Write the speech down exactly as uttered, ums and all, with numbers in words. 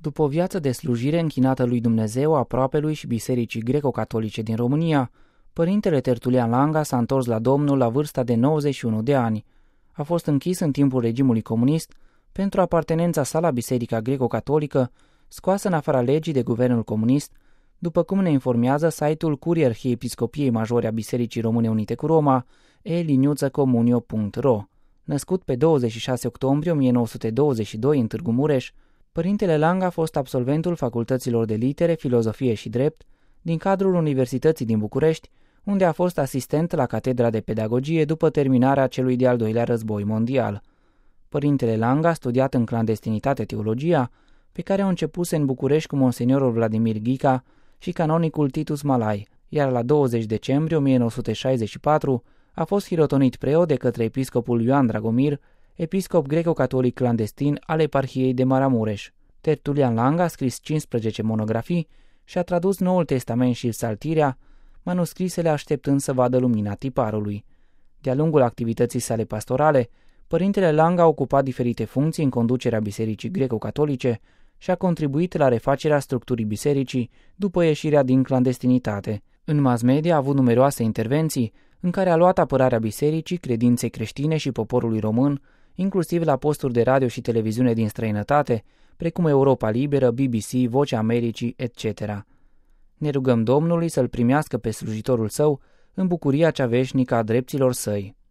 După o viață de slujire închinată lui Dumnezeu, aproapelui și bisericii greco-catolice din România, părintele Tertulian Langa s-a întors la Domnul la vârsta de nouăzeci și unu de ani. A fost închis în timpul regimului comunist pentru apartenența sa la Biserica Greco-Catolică, scoasă în afara legii de guvernul comunist, după cum ne informează site-ul Curii Arhiepiscopiei Majore a Bisericii Române Unite cu Roma, e liniuță comunio punct ro. Născut pe douăzeci și șase octombrie o mie nouă sute douăzeci și doi în Târgu Mureș, părintele Langa a fost absolventul facultăților de litere, filozofie și drept din cadrul Universității din București, unde a fost asistent la catedra de pedagogie după terminarea celui de-al doilea război mondial. Părintele Langa a studiat în clandestinitate teologia, pe care o începuse în București cu monseniorul Vladimir Ghica și canonicul Titus Malai, iar la douăzeci decembrie o mie nouă sute șaizeci și patru a fost hirotonit preot de către episcopul Ioan Dragomir, episcop greco-catolic clandestin al eparhiei de Maramureș. Tertulian Langa a scris cincisprezece monografii și a tradus Noul Testament și Psaltirea, manuscrisele așteptând să vadă lumina tiparului. De-a lungul activității sale pastorale, părintele Langa a ocupat diferite funcții în conducerea Bisericii Greco-Catolice și a contribuit la refacerea structurii bisericii după ieșirea din clandestinitate. În mass media a avut numeroase intervenții în care a luat apărarea bisericii, credinței creștine și poporului român, inclusiv la posturi de radio și televiziune din străinătate, precum Europa Liberă, B B C, Vocea Americii, et cetera. Ne rugăm Domnului să-l primească pe slujitorul său în bucuria cea veșnică a drepților săi.